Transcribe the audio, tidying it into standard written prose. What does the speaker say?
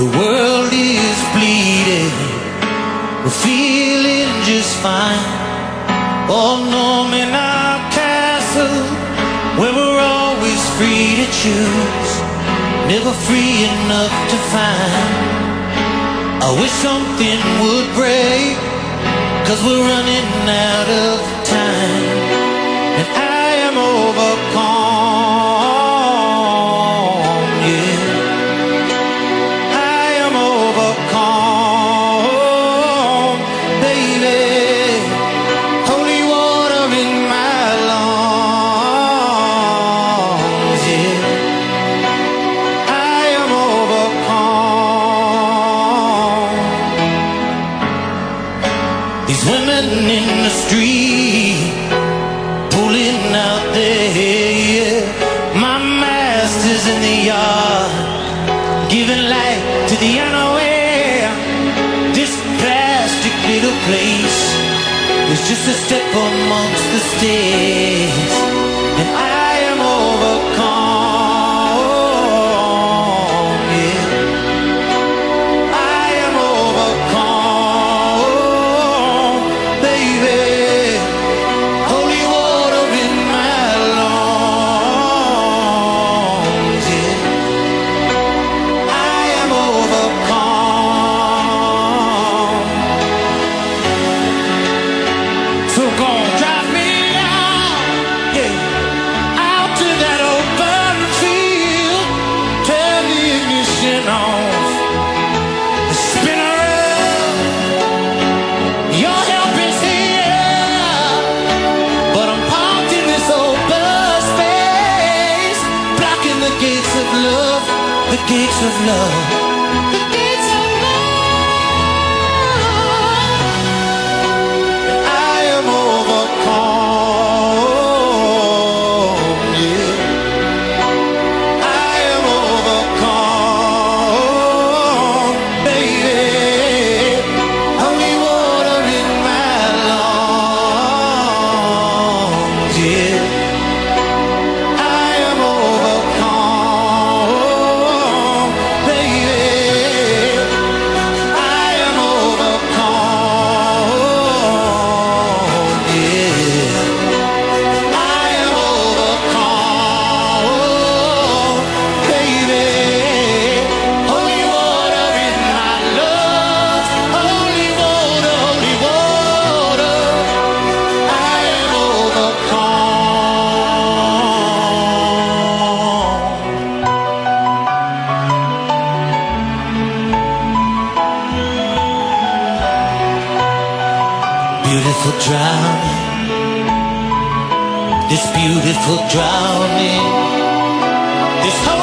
The world is bleeding, we're feeling just fine. All home in our castle, where we're always free to choose, never free enough to find. I wish something would break, 'cause we're running out of time. And I am overcome, yeah. I am overcome, baby. Holy water in my lungs, yeah. I am overcome. These women in the street pulling out their hair, my master's in the yard giving light to the unaware. This plastic little place is just a step amongst the stairs, and I am overcome, yeah. I am overcome, baby. Holy water in my lungs, yeah. I am overcome. So go on, drive me out, yeah, out to that open field. Turn the ignition off, spin around. Your help is here, but I'm parked in this open space, blocking the gates of love, the gates of love, the gates of love. I am overcome, yeah. I am overcome, baby. Holy water in my lungs, yeah. I am overcome, baby. I am overcome, yeah. I am overcome, baby. Holy water in my lungs, holy water, holy water. I am overcome. Beautiful drowning, this beautiful drowning, this whole